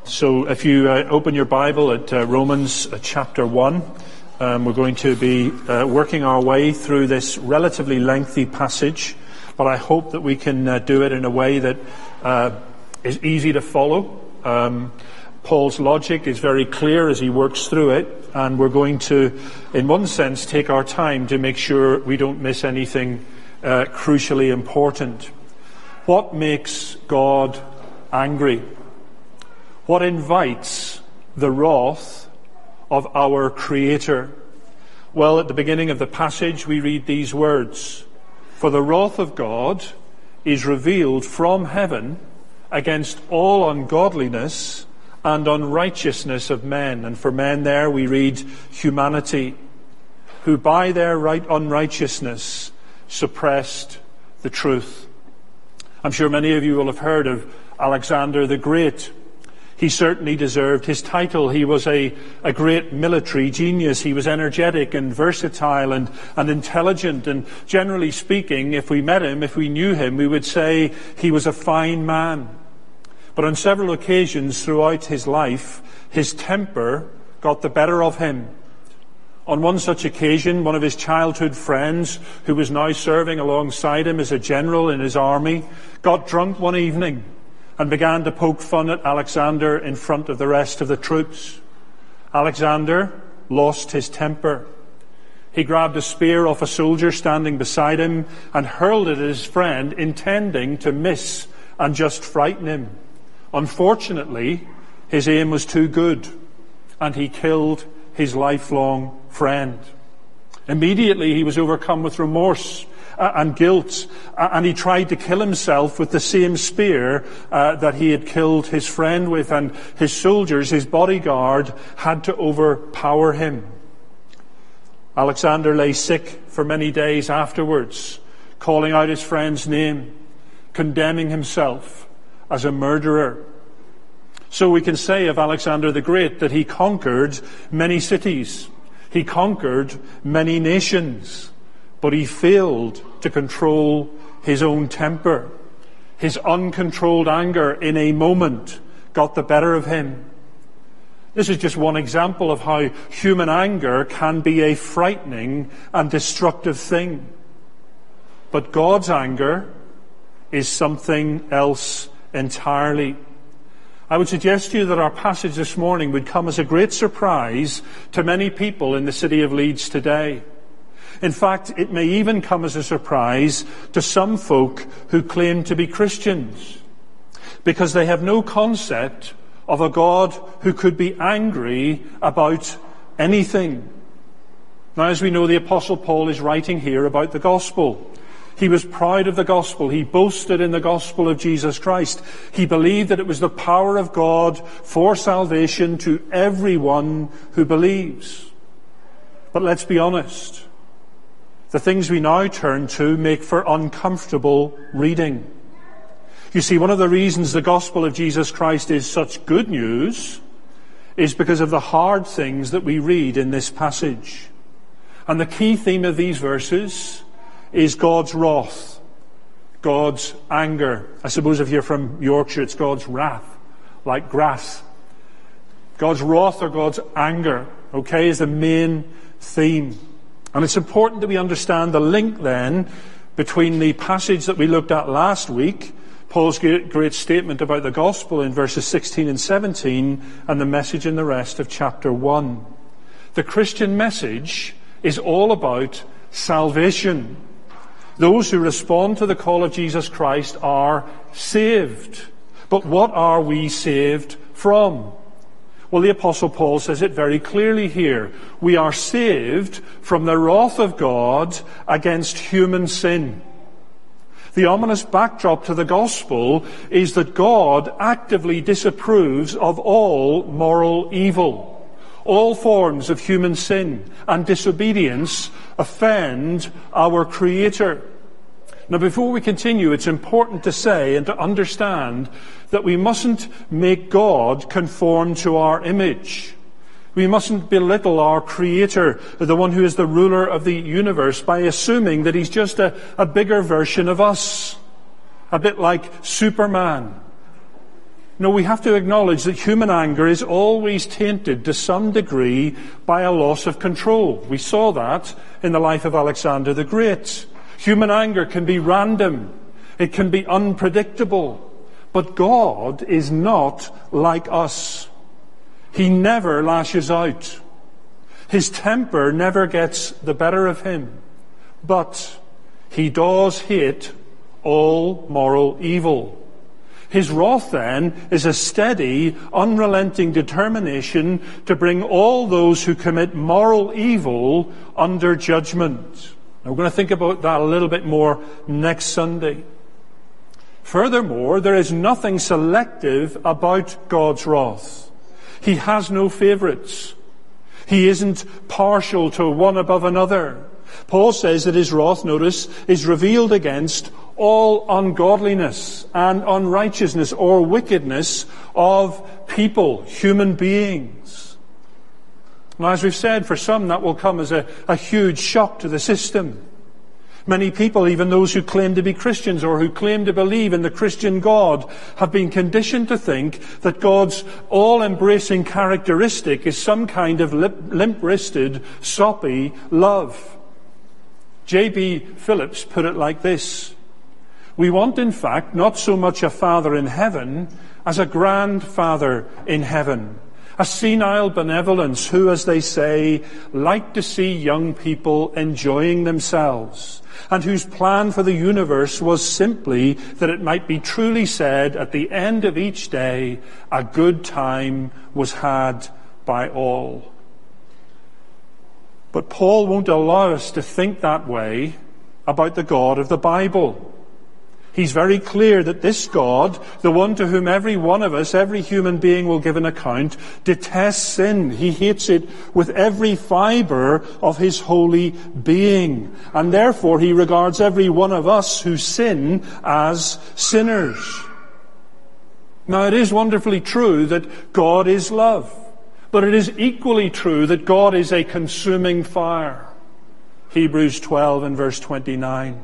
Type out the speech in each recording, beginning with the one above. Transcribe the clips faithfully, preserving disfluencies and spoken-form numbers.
so if you uh, open your Bible at uh, Romans uh, chapter one, um, we're going to be uh, working our way through this relatively lengthy passage, but I hope that we can uh, do it in a way that uh, is easy to follow. Um, Paul's logic is very clear as he works through it, and we're going to, in one sense, take our time to make sure we don't miss anything uh, crucially important. What makes God angry? What invites the wrath of our Creator? Well, at the beginning of the passage we read these words: "For the wrath of God is revealed from heaven against all ungodliness and unrighteousness of men." And for men there we read humanity, who by their right unrighteousness suppressed the truth. I'm sure many of you will have heard of Alexander the Great. He certainly deserved his title. He was a, a great military genius. He was energetic and versatile and, and intelligent. And generally speaking, if we met him, if we knew him, we would say he was a fine man. But on several occasions throughout his life, his temper got the better of him. On one such occasion, one of his childhood friends, who was now serving alongside him as a general in his army, got drunk one evening and began to poke fun at Alexander in front of the rest of the troops. Alexander lost his temper. He grabbed a spear off a soldier standing beside him and hurled it at his friend, intending to miss and just frighten him. Unfortunately, his aim was too good, and he killed his lifelong friend. Immediately he was overcome with remorse and guilt, and he tried to kill himself with the same spear uh, that he had killed his friend with, and his soldiers, his bodyguard, had to overpower him. Alexander lay sick for many days afterwards, calling out his friend's name, condemning himself as a murderer. So we can say of Alexander the Great that he conquered many cities. He conquered many nations. But he failed to control his own temper. His uncontrolled anger in a moment got the better of him. This is just one example of how human anger can be a frightening and destructive thing. But God's anger is something else entirely. I would suggest to you that our passage this morning would come as a great surprise to many people in the city of Leeds today. In fact, it may even come as a surprise to some folk who claim to be Christians, because they have no concept of a God who could be angry about anything. Now, as we know, the Apostle Paul is writing here about the gospel. He was proud of the gospel. He boasted in the gospel of Jesus Christ. He believed that it was the power of God for salvation to everyone who believes. But let's be honest. The things we now turn to make for uncomfortable reading. You see, one of the reasons the gospel of Jesus Christ is such good news is because of the hard things that we read in this passage. And the key theme of these verses is God's wrath, God's anger. I suppose if you're from Yorkshire, it's God's wrath, like grass. God's wrath or God's anger, okay, is the main theme. And it's important that we understand the link then between the passage that we looked at last week, Paul's great statement about the gospel in verses sixteen and seventeen, and the message in the rest of chapter one. The Christian message is all about salvation. Those who respond to the call of Jesus Christ are saved. But what are we saved from? Well, the Apostle Paul says it very clearly here. We are saved from the wrath of God against human sin. The ominous backdrop to the gospel is that God actively disapproves of all moral evil. All forms of human sin and disobedience offend our Creator. Now, before we continue, it's important to say and to understand that we mustn't make God conform to our image. We mustn't belittle our Creator, the one who is the ruler of the universe, by assuming that he's just a, a bigger version of us. A bit like Superman. No, we have to acknowledge that human anger is always tainted to some degree by a loss of control. We saw that in the life of Alexander the Great. Human anger can be random. It can be unpredictable. But God is not like us. He never lashes out. His temper never gets the better of him. But he does hate all moral evil. His wrath, then, is a steady, unrelenting determination to bring all those who commit moral evil under judgment. Now, we're going to think about that a little bit more next Sunday. Furthermore, there is nothing selective about God's wrath. He has no favourites. He isn't partial to one above another. Paul says that his wrath, notice, is revealed against all ungodliness and unrighteousness or wickedness of people, human beings. Now, as we've said, for some that will come as a, a huge shock to the system. Many people, even those who claim to be Christians or who claim to believe in the Christian God, have been conditioned to think that God's all-embracing characteristic is some kind of limp-wristed, soppy love. J B Phillips put it like this: we want, in fact, not so much a father in heaven as a grandfather in heaven. A senile benevolence who, as they say, like to see young people enjoying themselves, and whose plan for the universe was simply that it might be truly said at the end of each day, a good time was had by all. But Paul won't allow us to think that way about the God of the Bible. He's very clear that this God, the one to whom every one of us, every human being will give an account, detests sin. He hates it with every fibre of his holy being. And therefore he regards every one of us who sin as sinners. Now, it is wonderfully true that God is love. But it is equally true that God is a consuming fire. Hebrews twelve and verse twenty-nine.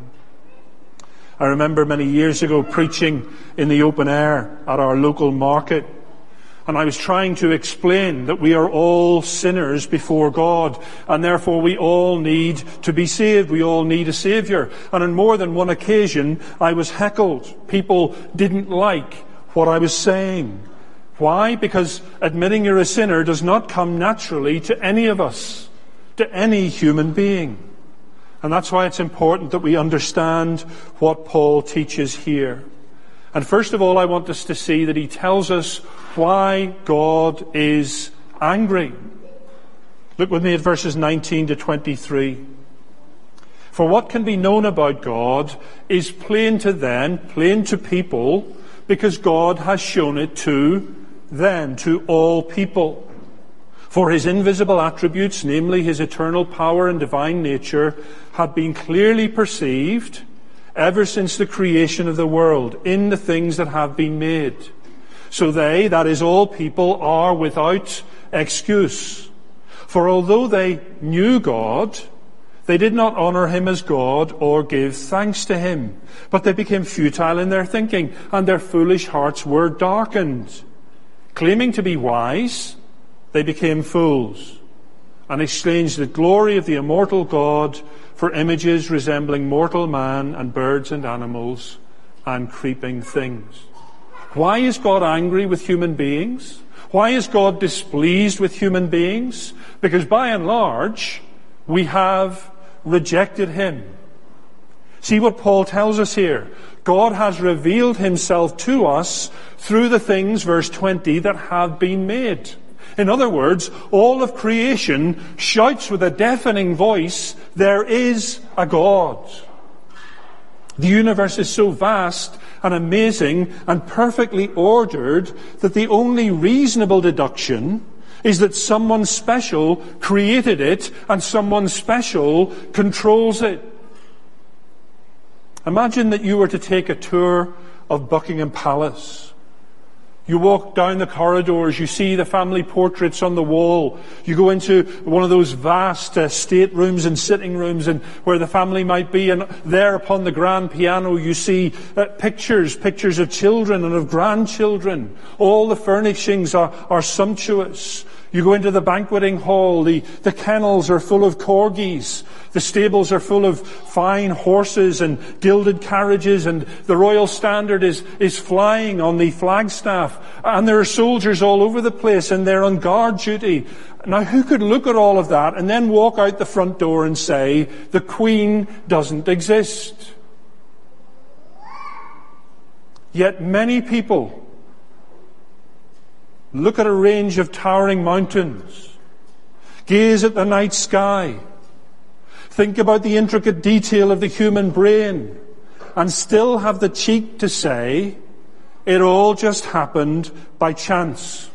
I remember many years ago preaching in the open air at our local market. And I was trying to explain that we are all sinners before God. And therefore we all need to be saved. We all need a Saviour. And on more than one occasion I was heckled. People didn't like what I was saying. Why? Because admitting you're a sinner does not come naturally to any of us, to any human being. And that's why it's important that we understand what Paul teaches here. And first of all, I want us to see that he tells us why God is angry. Look with me at verses nineteen to twenty-three. For what can be known about God is plain to them, plain to people, because God has shown it to them, to all people. For his invisible attributes, namely his eternal power and divine nature, have been clearly perceived ever since the creation of the world in the things that have been made. So they, that is all people, are without excuse. For although they knew God, they did not honour him as God or give thanks to him. But they became futile in their thinking, and their foolish hearts were darkened. Claiming to be wise, they became fools, and exchanged the glory of the immortal God for images resembling mortal man and birds and animals and creeping things. Why is God angry with human beings? Why is God displeased with human beings? Because by and large, we have rejected him. See what Paul tells us here. God has revealed himself to us through the things, verse twenty, that have been made. In other words, all of creation shouts with a deafening voice, there is a God. The universe is so vast and amazing and perfectly ordered that the only reasonable deduction is that someone special created it and someone special controls it. Imagine that you were to take a tour of Buckingham Palace. You walk down the corridors, you see the family portraits on the wall. You go into one of those vast uh, staterooms and sitting rooms and where the family might be, and there upon the grand piano you see uh, pictures, pictures of children and of grandchildren. All the furnishings are, are sumptuous. You go into the banqueting hall, the, the kennels are full of corgis. The stables are full of fine horses and gilded carriages, and the royal standard is, is flying on the flagstaff. And there are soldiers all over the place, and they're on guard duty. Now, who could look at all of that and then walk out the front door and say, the Queen doesn't exist? Yet many people look at a range of towering mountains, gaze at the night sky, think about the intricate detail of the human brain, and still have the cheek to say, it all just happened by chance.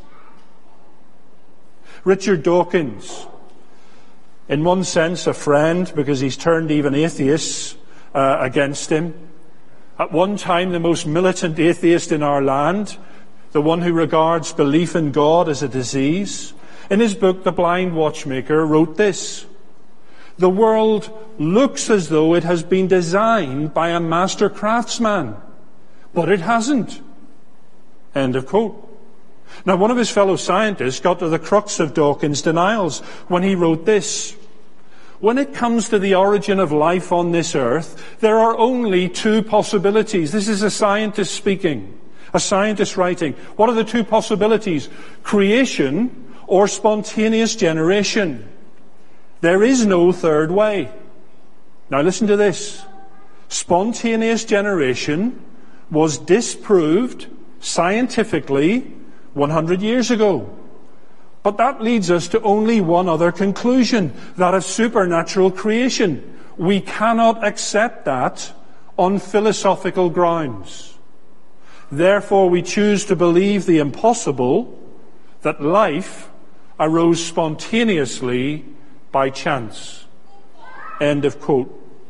Richard Dawkins, in one sense a friend, because he's turned even atheists uh, against him. At one time the most militant atheist in our land, the one who regards belief in God as a disease. In his book, The Blind Watchmaker, wrote this: the world looks as though it has been designed by a master craftsman, but it hasn't. End of quote. Now, one of his fellow scientists got to the crux of Dawkins' denials when he wrote this: when it comes to the origin of life on this earth, there are only two possibilities. This is a scientist speaking. A scientist writing. What are the two possibilities? Creation or spontaneous generation. There is no third way. Now listen to this. Spontaneous generation was disproved scientifically one hundred years ago. But that leads us to only one other conclusion, that of supernatural creation. We cannot accept that on philosophical grounds. Therefore, we choose to believe the impossible, that life arose spontaneously by chance. End of quote.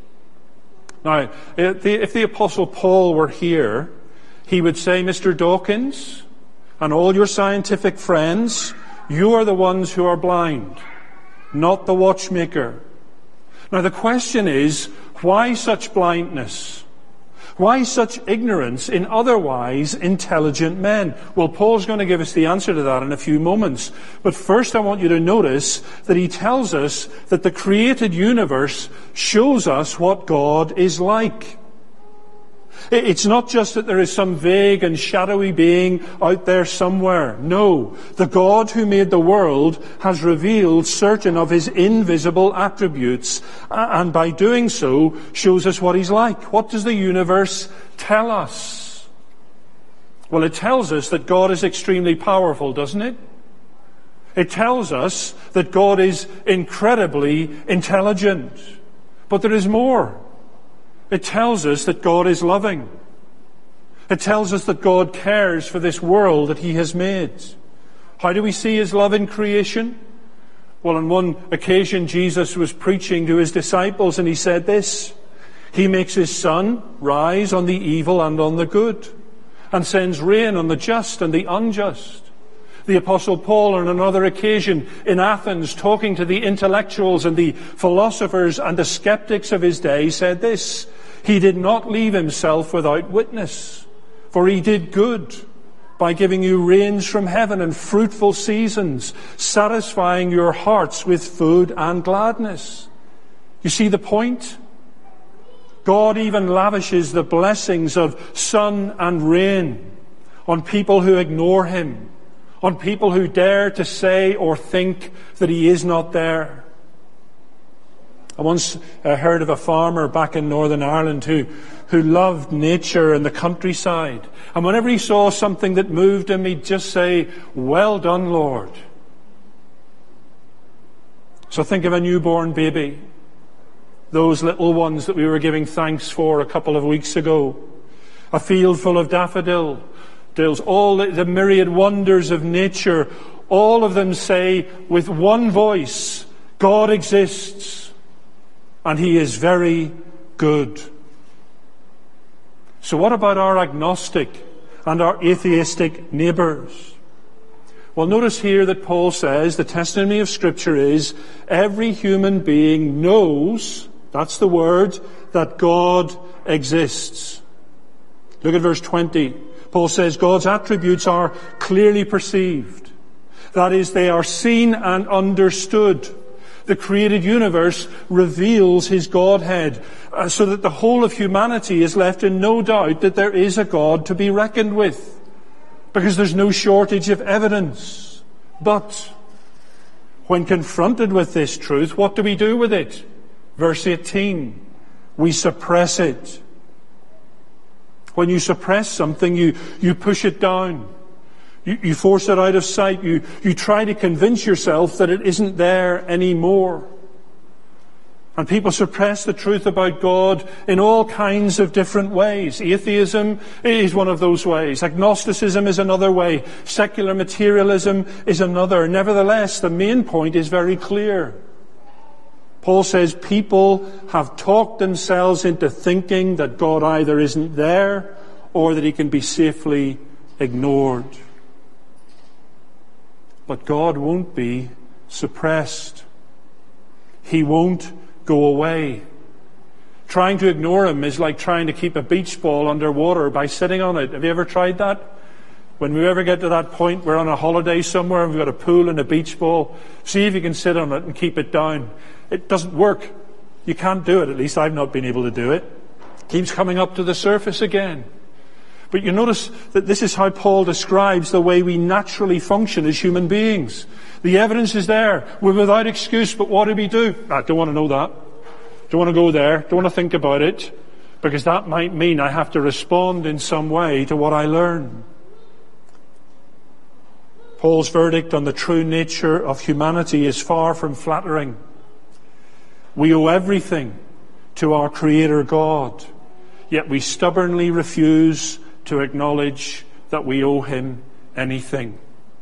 Now, if the, if the Apostle Paul were here, he would say, Mister Dawkins, and all your scientific friends, you are the ones who are blind, not the watchmaker. Now, the question is, why such blindness? Why such ignorance in otherwise intelligent men? Well, Paul's going to give us the answer to that in a few moments. But first I want you to notice that he tells us that the created universe shows us what God is like. It's not just that there is some vague and shadowy being out there somewhere. No, the God who made the world has revealed certain of his invisible attributes, and by doing so shows us what he's like. What does the universe tell us? Well, it tells us that God is extremely powerful, doesn't it? It tells us that God is incredibly intelligent. But there is more. It tells us that God is loving. It tells us that God cares for this world that he has made. How do we see his love in creation? Well, on one occasion, Jesus was preaching to his disciples and he said this: he makes his sun rise on the evil and on the good, and sends rain on the just and the unjust. The Apostle Paul, on another occasion in Athens, talking to the intellectuals and the philosophers and the skeptics of his day, said this: he did not leave himself without witness, for he did good by giving you rains from heaven and fruitful seasons, satisfying your hearts with food and gladness. You see the point? God even lavishes the blessings of sun and rain on people who ignore him, on people who dare to say or think that he is not there. I once uh, heard of a farmer back in Northern Ireland who, who loved nature and the countryside. And whenever he saw something that moved him, he'd just say, "Well done, Lord." So think of a newborn baby, those little ones that we were giving thanks for a couple of weeks ago. A field full of daffodil. All the myriad wonders of nature, all of them say with one voice, God exists, and he is very good. So what about our agnostic and our atheistic neighbours. Well, notice here that Paul says the testimony of Scripture is every human being knows, that's the word, that God exists. Look at verse twenty. Paul says God's attributes are clearly perceived. That is, they are seen and understood. The created universe reveals his Godhead, uh, so that the whole of humanity is left in no doubt that there is a God to be reckoned with, because there's no shortage of evidence. But when confronted with this truth, what do we do with it? Verse eighteen, we suppress it. When you suppress something, you, you push it down. You, you force it out of sight. You, you try to convince yourself that it isn't there anymore. And people suppress the truth about God in all kinds of different ways. Atheism is one of those ways. Agnosticism is another way. Secular materialism is another. Nevertheless, the main point is very clear. Paul says people have talked themselves into thinking that God either isn't there or that he can be safely ignored. But God won't be suppressed. He won't go away. Trying to ignore him is like trying to keep a beach ball underwater by sitting on it. Have you ever tried that? When we ever get to that point, we're on a holiday somewhere and we've got a pool and a beach ball. See if you can sit on it and keep it down. It doesn't work. You can't do it. At least I've not been able to do it. It keeps coming up to the surface again. But you notice that this is how Paul describes the way we naturally function as human beings. The evidence is there. We're without excuse, but what do we do? I don't want to know that. Don't want to go there. Don't want to think about it. Because that might mean I have to respond in some way to what I learn. Paul's verdict on the true nature of humanity is far from flattering. We owe everything to our Creator God, yet we stubbornly refuse to acknowledge that we owe him anything.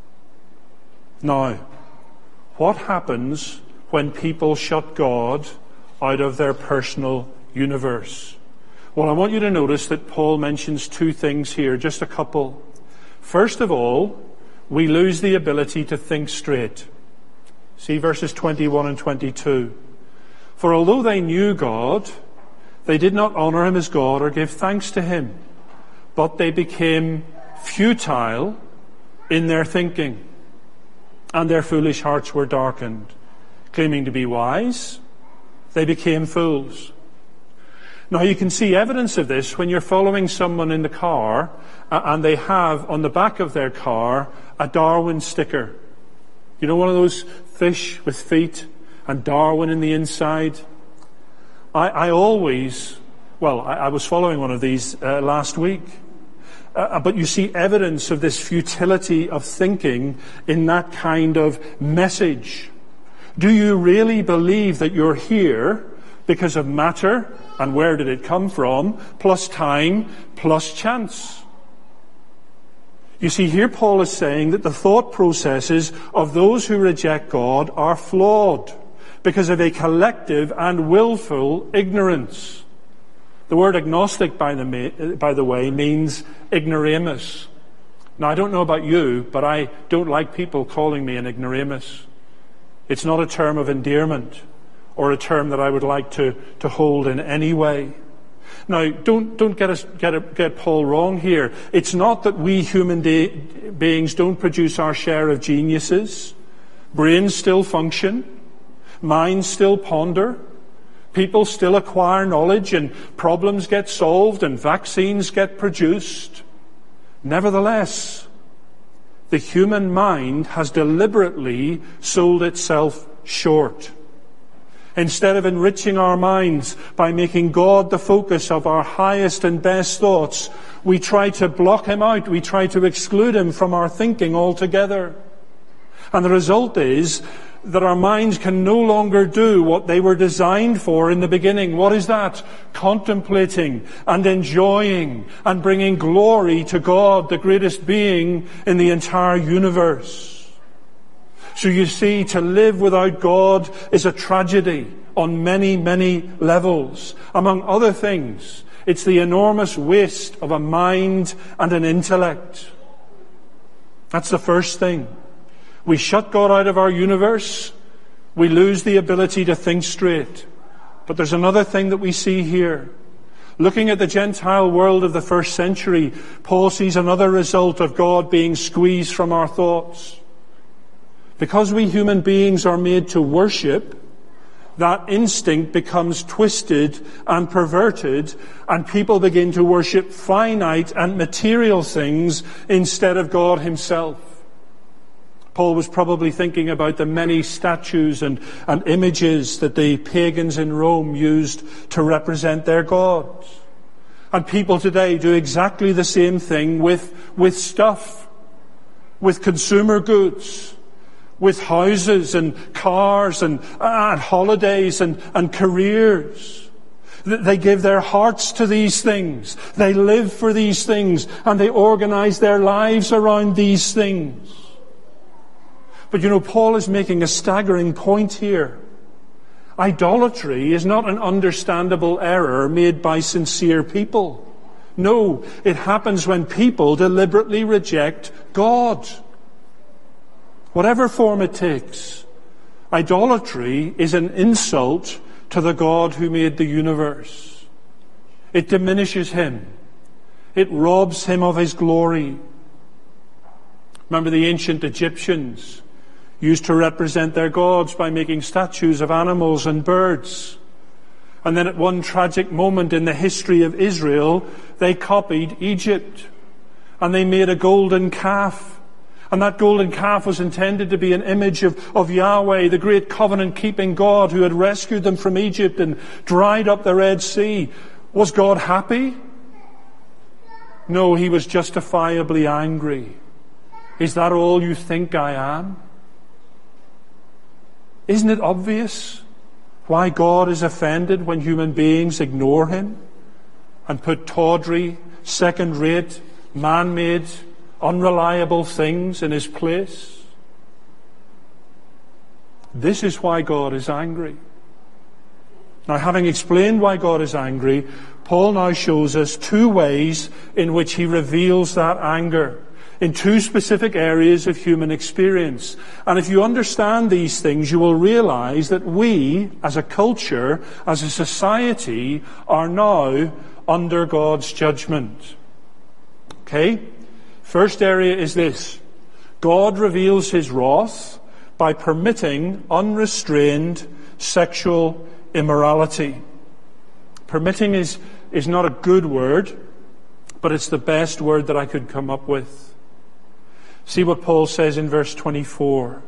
Now, what happens when people shut God out of their personal universe? Well, I want you to notice that Paul mentions two things here, just a couple. First of all, we lose the ability to think straight. See verses twenty-one and twenty-two. For although they knew God, they did not honor him as God or give thanks to him, but they became futile in their thinking, and their foolish hearts were darkened. Claiming to be wise, they became fools. Now you can see evidence of this when you're following someone in the car and they have on the back of their car a Darwin sticker. You know, one of those fish with feet and Darwin in the inside. I, I always, well, I, I was following one of these uh, last week. Uh, but you see evidence of this futility of thinking in that kind of message. Do you really believe that you're here because of matter, and where did it come from, plus time, plus chance? You see, here Paul is saying that the thought processes of those who reject God are flawed because of a collective and willful ignorance. The word agnostic, by the, by the way, means ignoramus. Now, I don't know about you, but I don't like people calling me an ignoramus. It's not a term of endearment or a term that I would like to, to hold in any way. Now, don't, don't get, us, get, get Paul wrong here. It's not that we human de- beings don't produce our share of geniuses. Brains still function. Minds still ponder. People still acquire knowledge and problems get solved and vaccines get produced. Nevertheless, the human mind has deliberately sold itself short. Instead of enriching our minds by making God the focus of our highest and best thoughts, we try to block him out. We try to exclude him from our thinking altogether. And the result is that our minds can no longer do what they were designed for in the beginning. What is that? Contemplating and enjoying and bringing glory to God, the greatest being in the entire universe. So you see, to live without God is a tragedy on many, many levels. Among other things, It's the enormous waste of a mind and an intellect. That's the first thing. We shut God out of our universe. We lose the ability to think straight. But there's another thing that we see here. Looking at the Gentile world of the first century, Paul sees another result of God being squeezed from our thoughts. Because we human beings are made to worship, that instinct becomes twisted and perverted, and people begin to worship finite and material things instead of God himself. Paul was probably thinking about the many statues and, and images that the pagans in Rome used to represent their gods. And people today do exactly the same thing with, with stuff, with consumer goods, with houses and cars and, and holidays and, and careers. They give their hearts to these things. They live for these things, and they organize their lives around these things. But you know, Paul is making a staggering point here. Idolatry is not an understandable error made by sincere people. No, it happens when people deliberately reject God. Whatever form it takes, idolatry is an insult to the God who made the universe. It diminishes him. It robs him of his glory. Remember, the ancient Egyptians used to represent their gods by making statues of animals and birds. And then at one tragic moment in the history of Israel, they copied Egypt. And they made a golden calf. And that golden calf was intended to be an image of, of Yahweh, the great covenant-keeping God who had rescued them from Egypt and dried up the Red Sea. Was God happy? No, he was justifiably angry. Is that all you think I am? Isn't it obvious why God is offended when human beings ignore him and put tawdry, second-rate, man-made, unreliable things in his place? This is why God is angry. Now, having explained why God is angry, Paul now shows us two ways in which he reveals that anger in two specific areas of human experience. And if you understand these things, you will realize that we, as a culture, as a society, are now under God's judgment. Okay? First area is this. God reveals his wrath by permitting unrestrained sexual immorality. Permitting is, is not a good word, but it's the best word that I could come up with. See what Paul says in verse twenty-four.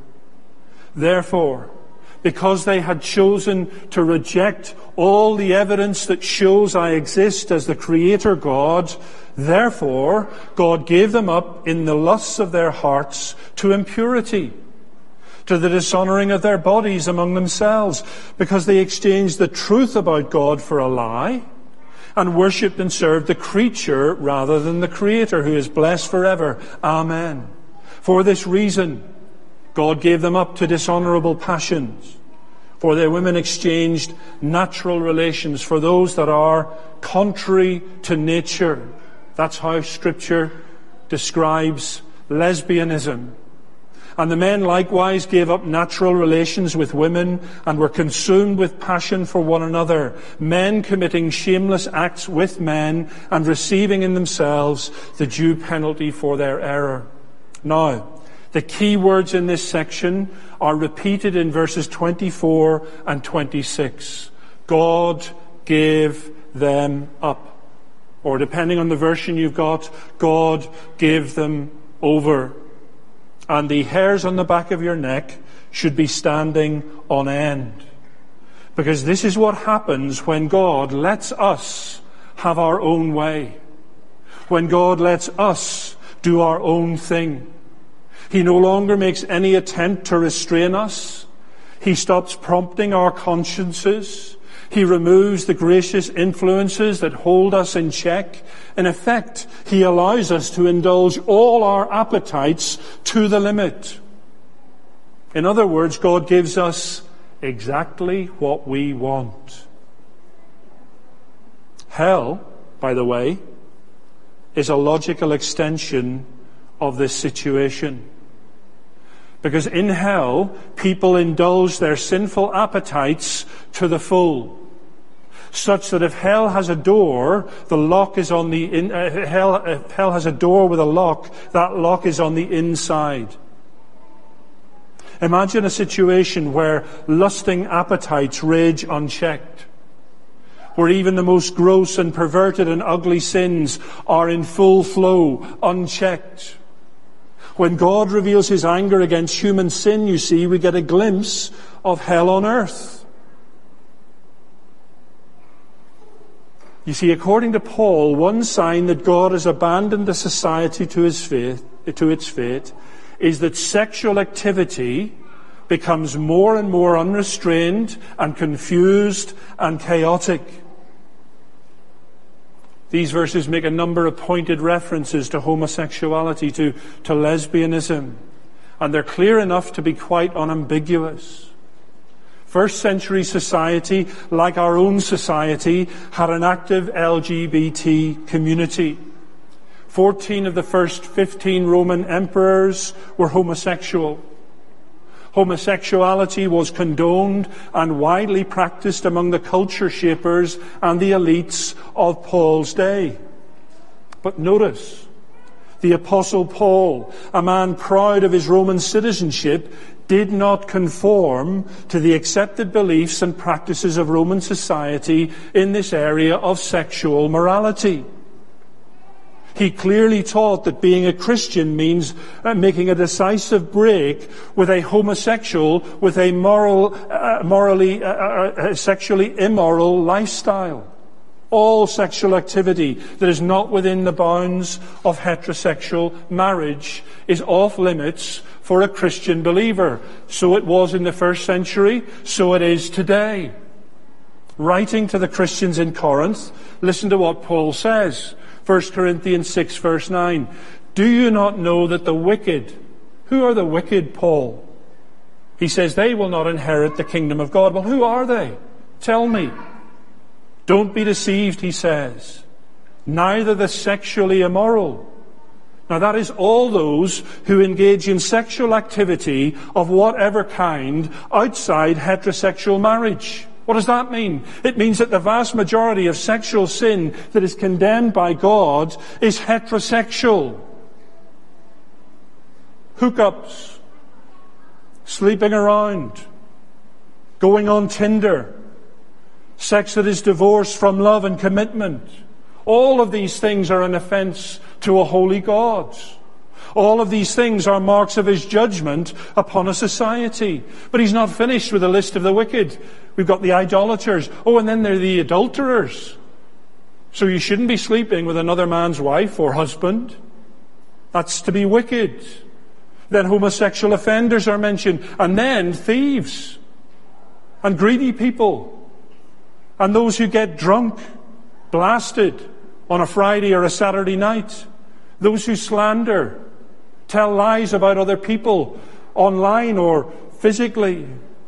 Therefore, because they had chosen to reject all the evidence that shows I exist as the Creator God, therefore God gave them up in the lusts of their hearts to impurity, to the dishonoring of their bodies among themselves, because they exchanged the truth about God for a lie, and worshipped and served the creature rather than the Creator, who is blessed forever. Amen. For this reason, God gave them up to dishonorable passions. For their women exchanged natural relations for those that are contrary to nature. That's how Scripture describes lesbianism. And the men likewise gave up natural relations with women and were consumed with passion for one another, men committing shameless acts with men and receiving in themselves the due penalty for their error. Now, the key words in this section are repeated in verses twenty-four and twenty-six. God gave them up. Or depending on the version you've got, God gave them over. And the hairs on the back of your neck should be standing on end. Because this is what happens when God lets us have our own way. When God lets us do our own thing. He no longer makes any attempt to restrain us. He stops prompting our consciences. He removes the gracious influences that hold us in check. In effect, he allows us to indulge all our appetites to the limit. In other words, God gives us exactly what we want. Hell by the way, is a logical extension of this situation. Because in hell, people indulge their sinful appetites to the full, such that if hell has a door, the lock is on the in, uh, hell. If hell has a door with a lock, that lock is on the inside. Imagine a situation where lusting appetites rage unchecked, where even the most gross and perverted and ugly sins are in full flow, unchecked. When God reveals his anger against human sin, you see, we get a glimpse of hell on earth. You see, according to Paul, one sign that God has abandoned the society to his fate, to its fate, is that sexual activity becomes more and more unrestrained and confused and chaotic. These verses make a number of pointed references to homosexuality, to, to lesbianism, and they're clear enough to be quite unambiguous. First century society, like our own society, had an active L G B T community. Fourteen of the first fifteen Roman emperors were homosexual. Homosexuality was condoned and widely practiced among the culture shapers and the elites of Paul's day. But notice, the Apostle Paul, a man proud of his Roman citizenship, did not conform to the accepted beliefs and practices of Roman society in this area of sexual morality. He clearly taught that being a Christian means uh, making a decisive break with a homosexual, with a moral, uh, morally, uh, uh, sexually immoral lifestyle. All sexual activity that is not within the bounds of heterosexual marriage is off limits for a Christian believer. So it was in the first century, so it is today. Writing to the Christians in Corinth, listen to what Paul says. First Corinthians six, verse nine. Do you not know that the wicked, who are the wicked, Paul? He says they will not inherit the kingdom of God. Well, who are they? Tell me. Don't be deceived, he says. Neither the sexually immoral. Now that is all those who engage in sexual activity of whatever kind outside heterosexual marriage. What does that mean? It means that the vast majority of sexual sin that is condemned by God is heterosexual. Hookups, sleeping around, going on Tinder, sex that is divorced from love and commitment. All of these things are an offense to a holy God. All of these things are marks of his judgment upon a society. But he's not finished with the list of the wicked. We've got the idolaters. Oh, and then there are the adulterers. So you shouldn't be sleeping with another man's wife or husband. That's to be wicked. Then homosexual offenders are mentioned. And then thieves. And greedy people. And those who get drunk, blasted on a Friday or a Saturday night. Those who slander, tell lies about other people online or physically.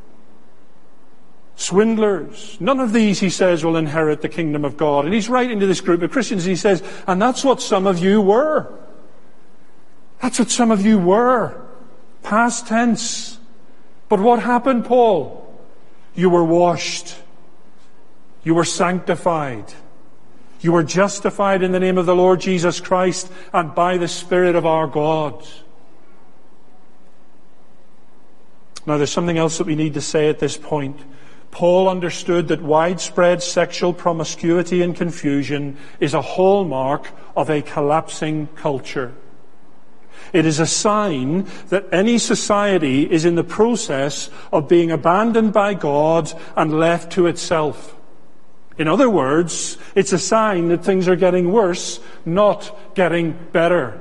Swindlers. None of these, he says, will inherit the kingdom of God. And he's writing to this group of Christians. He says, and that's what some of you were. That's what some of you were. Past tense. But what happened, Paul? You were washed. You were sanctified. You were justified in the name of the Lord Jesus Christ and by the Spirit of our God. Now, there's something else that we need to say at this point. Paul understood that widespread sexual promiscuity and confusion is a hallmark of a collapsing culture. It is a sign that any society is in the process of being abandoned by God and left to itself. In other words, it's a sign that things are getting worse, not getting better.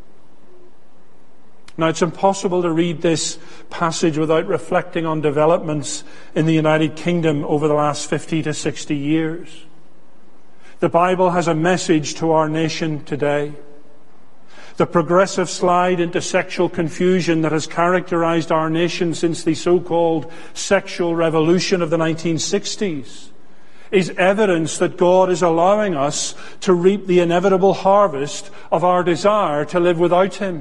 Now, it's impossible to read this passage without reflecting on developments in the United Kingdom over the last fifty to sixty years. The Bible has a message to our nation today. The progressive slide into sexual confusion that has characterized our nation since the so-called sexual revolution of the nineteen sixties is evidence that God is allowing us to reap the inevitable harvest of our desire to live without Him.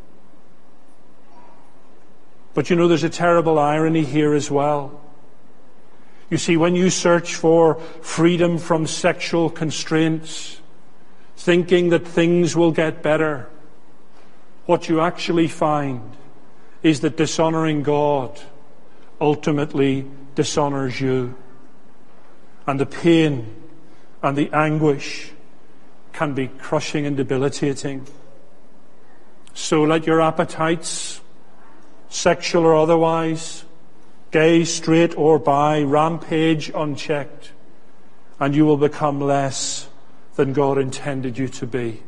But you know, there's a terrible irony here as well. You see, when you search for freedom from sexual constraints, thinking that things will get better, what you actually find is that dishonoring God ultimately dishonors you. And the pain and the anguish can be crushing and debilitating. So let your appetites, sexual or otherwise, gay, straight or bi, rampage unchecked, and you will become less than God intended you to be.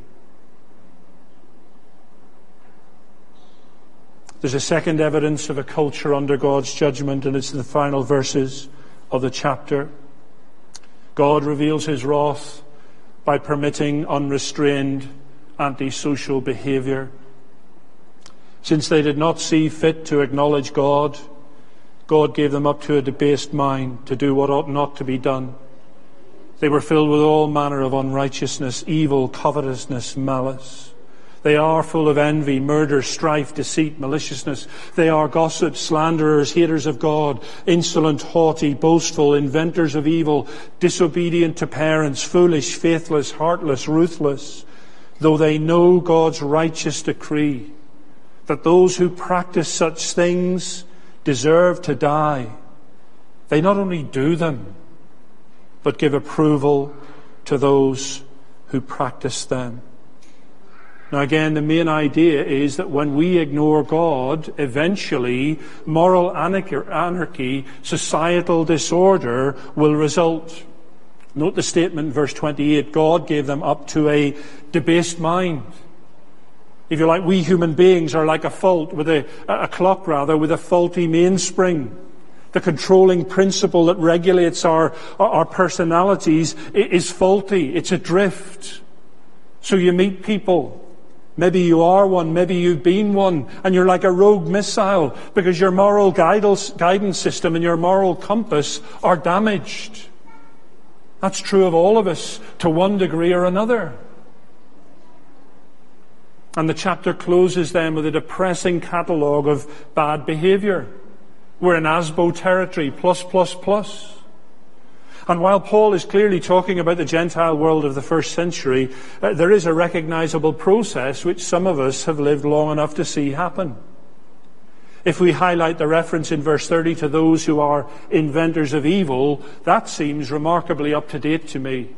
There's a second evidence of a culture under God's judgment, and it's in the final verses of the chapter. God reveals His wrath by permitting unrestrained antisocial behavior. Since they did not see fit to acknowledge God, God gave them up to a debased mind to do what ought not to be done. They were filled with all manner of unrighteousness, evil, covetousness, malice. They are full of envy, murder, strife, deceit, maliciousness. They are gossips, slanderers, haters of God, insolent, haughty, boastful, inventors of evil, disobedient to parents, foolish, faithless, heartless, ruthless. Though they know God's righteous decree that those who practice such things deserve to die, they not only do them, but give approval to those who practice them. Now again, the main idea is that when we ignore God, eventually moral anarchy, societal disorder will result. Note the statement in verse twenty-eight, God gave them up to a debased mind. If you like, we human beings are like a fault with a, a clock rather, with a faulty mainspring. The controlling principle that regulates our, our personalities is faulty. It's adrift. So you meet people. Maybe you are one, maybe you've been one, and you're like a rogue missile because your moral guidance, guidance system and your moral compass are damaged. That's true of all of us to one degree or another. And the chapter closes then with a depressing catalogue of bad behaviour. We're in Asbo territory, plus, plus, plus. And while Paul is clearly talking about the Gentile world of the first century, uh, there is a recognizable process which some of us have lived long enough to see happen. If we highlight the reference in verse thirty to those who are inventors of evil, that seems remarkably up to date to me.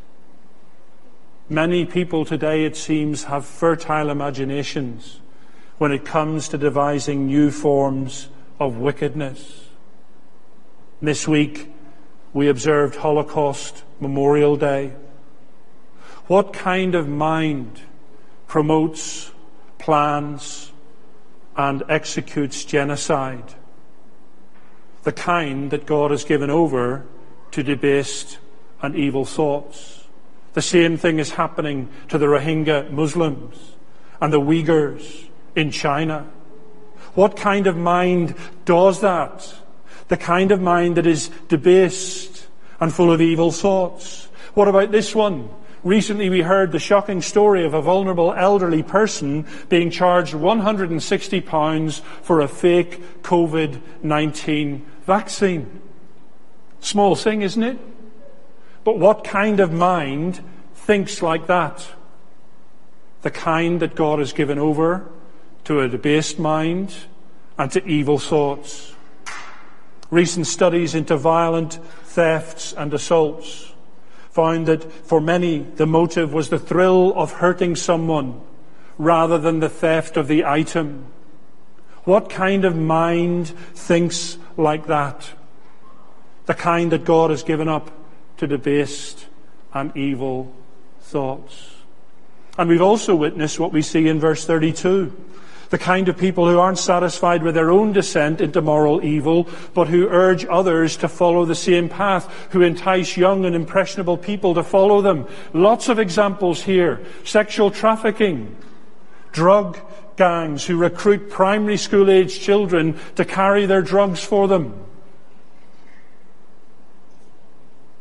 Many people today, it seems, have fertile imaginations when it comes to devising new forms of wickedness. This week, we observed Holocaust Memorial Day. What kind of mind promotes, plans, and executes genocide? The kind that God has given over to debased and evil thoughts. The same thing is happening to the Rohingya Muslims and the Uyghurs in China. What kind of mind does that? The kind of mind that is debased and full of evil thoughts. What about this one? Recently we heard the shocking story of a vulnerable elderly person being charged one hundred sixty pounds for a fake covid nineteen vaccine. Small thing, isn't it? But what kind of mind thinks like that? The kind that God has given over to a debased mind and to evil thoughts. Recent studies into violent thefts and assaults found that for many the motive was the thrill of hurting someone rather than the theft of the item. What kind of mind thinks like that? The kind that God has given up to debased and evil thoughts. And we've also witnessed what we see in verse thirty-two. The kind of people who aren't satisfied with their own descent into moral evil, but who urge others to follow the same path, who entice young and impressionable people to follow them. Lots of examples here. Sexual trafficking, drug gangs who recruit primary school-aged children to carry their drugs for them.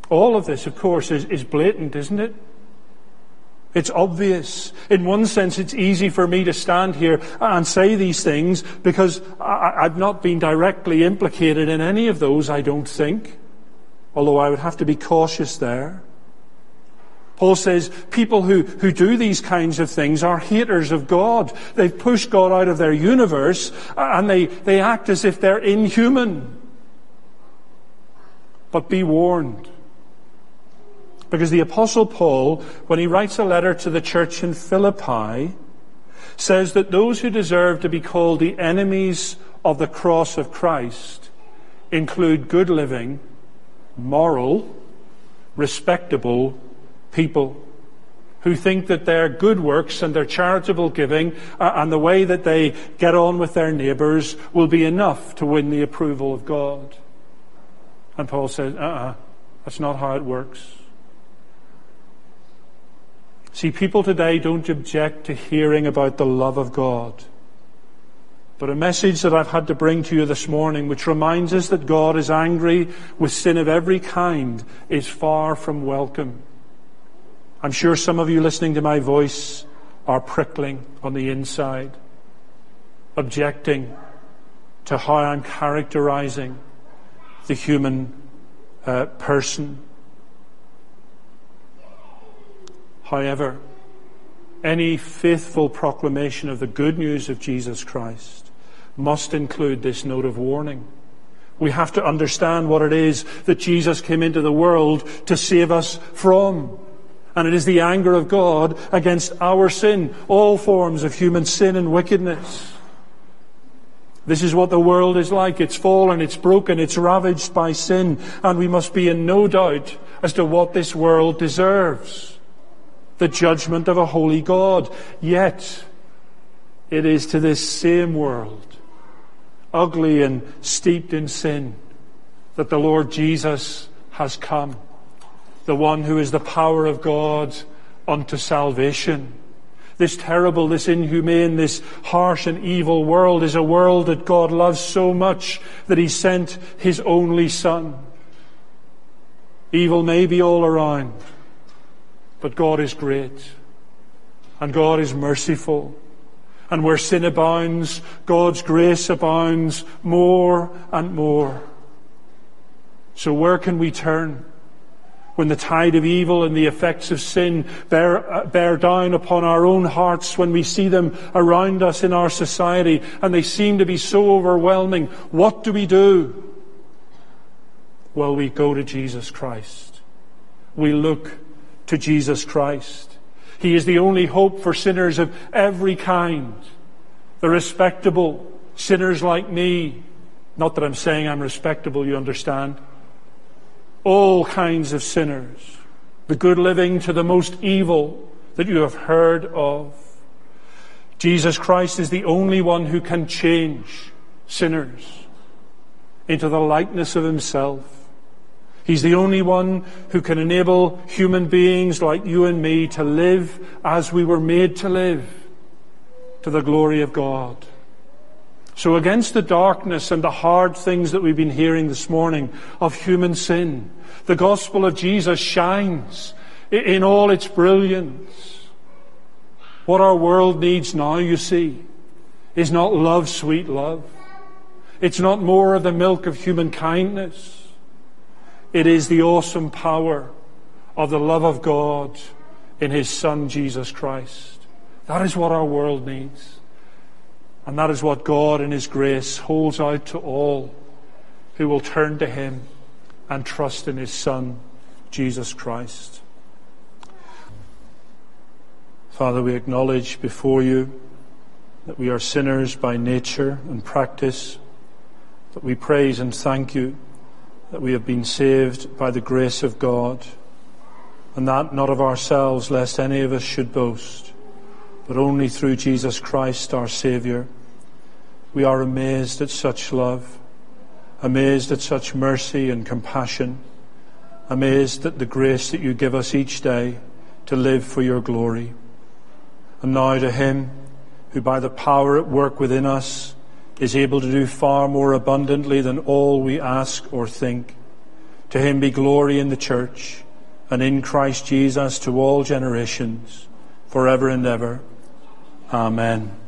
All of this, of course, is, is blatant, isn't it? It's obvious. In one sense, it's easy for me to stand here and say these things because I, I've not been directly implicated in any of those, I don't think. Although I would have to be cautious there. Paul says people who, who do these kinds of things are haters of God. They've pushed God out of their universe and they, they act as if they're inhuman. But be warned. Because the Apostle Paul, when he writes a letter to the church in Philippi, says that those who deserve to be called the enemies of the cross of Christ include good living, moral, respectable people who think that their good works and their charitable giving uh, and the way that they get on with their neighbours will be enough to win the approval of God. And Paul says, uh-uh, that's not how it works. See, people today don't object to hearing about the love of God. But a message that I've had to bring to you this morning, which reminds us that God is angry with sin of every kind, is far from welcome. I'm sure some of you listening to my voice are prickling on the inside, objecting to how I'm characterizing the human uh, person. However, any faithful proclamation of the good news of Jesus Christ must include this note of warning. We have to understand what it is that Jesus came into the world to save us from. And it is the anger of God against our sin, all forms of human sin and wickedness. This is what the world is like. It's fallen, it's broken, it's ravaged by sin, and we must be in no doubt as to what this world deserves. The judgment of a holy God. Yet, it is to this same world, ugly and steeped in sin, that the Lord Jesus has come. The one who is the power of God unto salvation. This terrible, this inhumane, this harsh and evil world is a world that God loves so much that He sent His only Son. Evil may be all around, but God is great, and God is merciful. And where sin abounds, God's grace abounds more and more. So where can we turn when the tide of evil and the effects of sin bear, uh, bear down upon our own hearts, when we see them around us in our society and they seem to be so overwhelming? What do we do? Well, we go to Jesus Christ. We look to Jesus Christ. He is the only hope for sinners of every kind. The respectable sinners like me. Not that I'm saying I'm respectable, you understand. All kinds of sinners. The good living to the most evil that you have heard of. Jesus Christ is the only one who can change sinners into the likeness of Himself. He's the only one who can enable human beings like you and me to live as we were made to live, to the glory of God. So against the darkness and the hard things that we've been hearing this morning of human sin, the gospel of Jesus shines in all its brilliance. What our world needs now, you see, is not love, sweet love. It's not more of the milk of human kindness. It is the awesome power of the love of God in His Son, Jesus Christ. That is what our world needs. And that is what God in His grace holds out to all who will turn to Him and trust in His Son, Jesus Christ. Father, we acknowledge before You that we are sinners by nature and practice, but we praise and thank You that we have been saved by the grace of God, and that not of ourselves, lest any of us should boast, but only through Jesus Christ our Saviour. We are amazed at such love, amazed at such mercy and compassion, amazed at the grace that You give us each day to live for Your glory. And now to Him who by the power at work within us is able to do far more abundantly than all we ask or think, To him be glory in the church and in Christ Jesus to all generations, forever and ever. Amen.